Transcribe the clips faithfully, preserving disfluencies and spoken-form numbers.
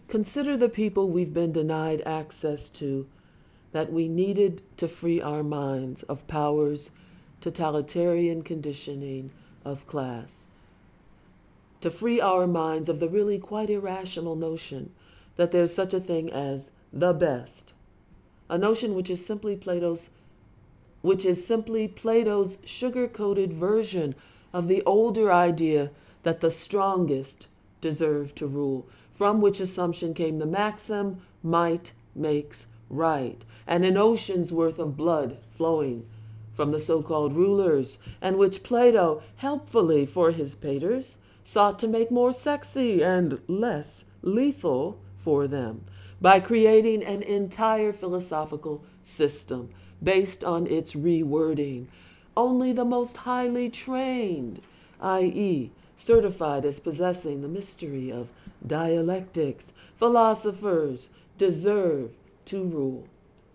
Consider the people we've been denied access to, that we needed to free our minds of power's totalitarian conditioning of class, to free our minds of the really quite irrational notion that there's such a thing as the best, a notion which is simply Plato's which is simply Plato's sugar-coated version of the older idea that the strongest deserve to rule, from which assumption came the maxim, might makes right, and an ocean's worth of blood flowing from the so-called rulers, and which Plato, helpfully for his paters, sought to make more sexy and less lethal for them by creating an entire philosophical system based on its rewording. Only the most highly trained, that is, certified as possessing the mystery of dialectics, philosophers, deserve to rule.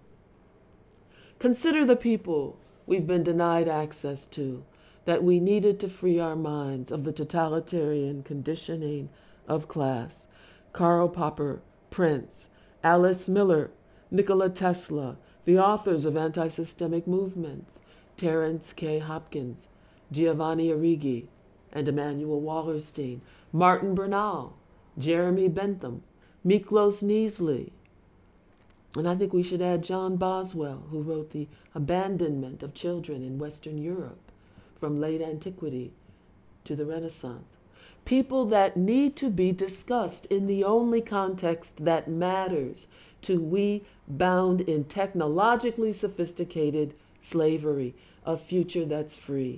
Consider the people we've been denied access to, that we needed to free our minds of the totalitarian conditioning of class. Karl Popper, Prince, Alice Miller, Nikola Tesla, the authors of anti-systemic movements, Terence K. Hopkins, Giovanni Arrighi, and Emanuel Wallerstein, Martin Bernal, Jeremy Bentham, Miklos Neasley, and I think we should add John Boswell, who wrote The Abandonment of Children in Western Europe from late antiquity to the Renaissance. People that need to be discussed in the only context that matters to we bound in technologically sophisticated slavery, a future that's free.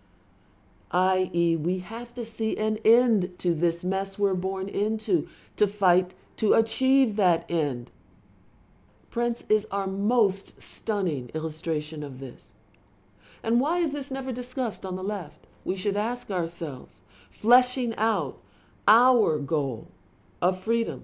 that is, we have to see an end to this mess we're born into, to fight to achieve that end. Prince is our most stunning illustration of this. And why is this never discussed on the left? We should ask ourselves, fleshing out our goal of freedom.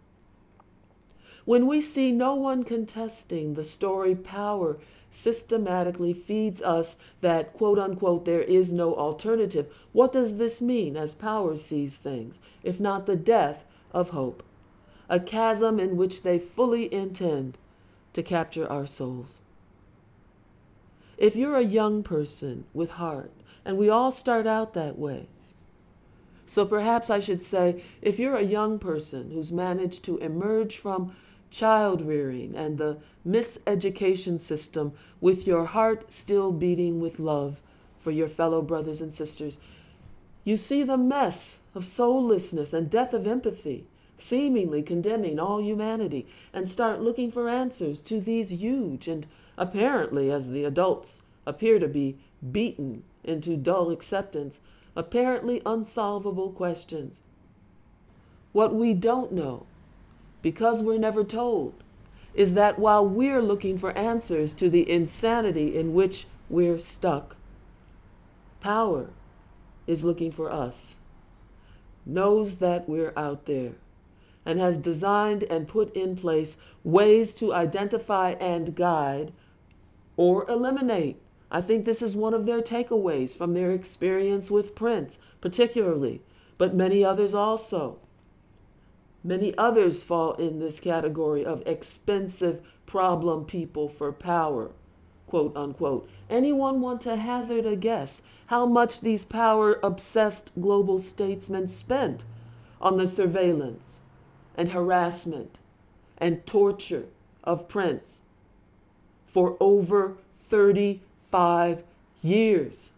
When we see no one contesting the story power systematically feeds us that, quote unquote, there is no alternative, what does this mean as power sees things, if not the death of hope? A chasm in which they fully intend to capture our souls. If you're a young person with heart, and we all start out that way, so perhaps I should say, if you're a young person who's managed to emerge from child rearing and the miseducation system with your heart still beating with love for your fellow brothers and sisters, you see the mess of soullessness and death of empathy, seemingly condemning all humanity, and start looking for answers to these huge and apparently, as the adults appear to be beaten into dull acceptance, apparently unsolvable questions. What we don't know, because we're never told, is that while we're looking for answers to the insanity in which we're stuck, power is looking for us, knows that we're out there, and has designed and put in place ways to identify and guide or eliminate. I think this is one of their takeaways from their experience with Prince, particularly, but many others also. Many others fall in this category of expensive problem people for power, quote unquote. Anyone want to hazard a guess how much these power-obsessed global statesmen spent on the surveillance and harassment and torture of Prince for over thirty-five years?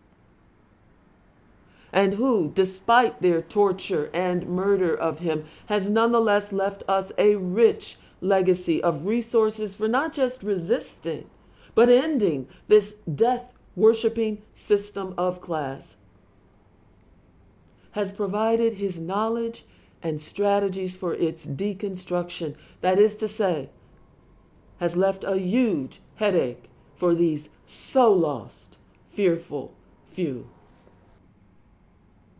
And who, despite their torture and murder of him, has nonetheless left us a rich legacy of resources for not just resisting, but ending this death-worshipping system of class, has provided his knowledge and strategies for its deconstruction, that is to say, has left a huge headache for these so lost, fearful few.